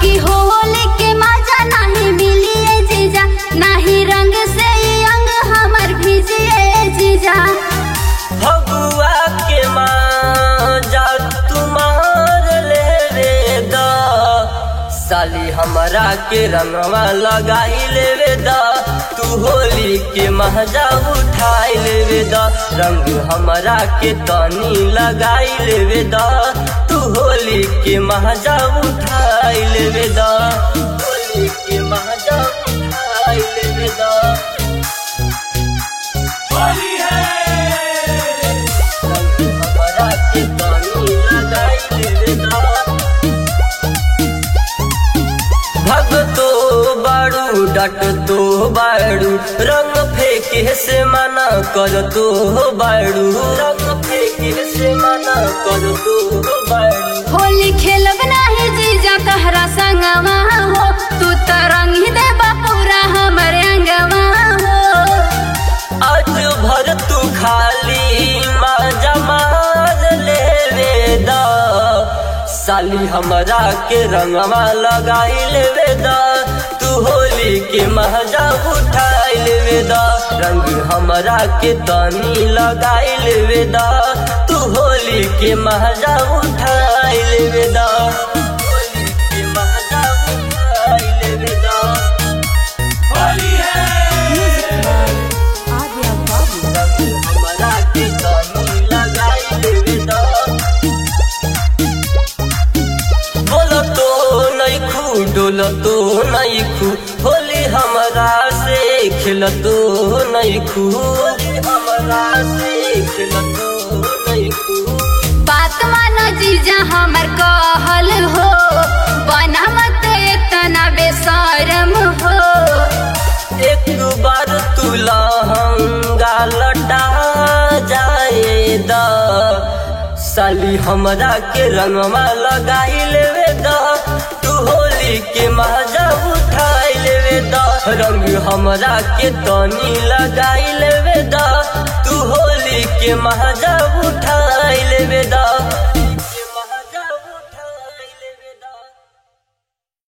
की होली के मजा नहीं मिलिए जीजा, नहीं रंग से अंग हमर भीजिए जीजा। फगुआ के मजा तुम्हार लेवे द, साली हमरा के रंगवा लगाई लेवे द, तू होली के मजा उठाई लेवे द, रंग हमरा के तनी लगाई लेवे द, तू होली के मजा उठाई लेवे द, होली के मजा उठाई लेवे द। होली है रंग हमरा के तनी लगाई लेवे द। भगतो बाड़ू डट तो बाड़ू, रंग फेंके से मना कर तो बाड़ू, रंग फेंके से मना कर तो बाड़ू। होली खेलब नहीं जीजा तहरा संगवा हो, तू तो रंग ही देबा पूरा हमरे अंगवा हो। आज भर तू खाली मजा मार लेवे द, साली हमरा के रंगवा लगाई लेवे द, तू होली के मजा उठाई लेवे द, रंग हमरा के तनी लगाई लेवे द, तू होली के मजा उठाई लेवे द, होली के मजा उठाई लेवे द। होली है रंग हमरा के तनी लगाई लेवे द। बोलतो नइखू डोलतो नइखू, होली हमरा से खेलतो नइखू, होली हमरा से खेलतो नइखू। बात मानो जीजा हमर कहल हो, बना मत इतना बेशरम हो। एक बार तू लहंगा लटा जाए द, साली हमरा के रंगवा लगाई लेवे द, तू होली के मजा उठाई लेवे द, रंग हमरा के तनी लगाई लेवे द, तू होली के मजा उठाई लेवे द।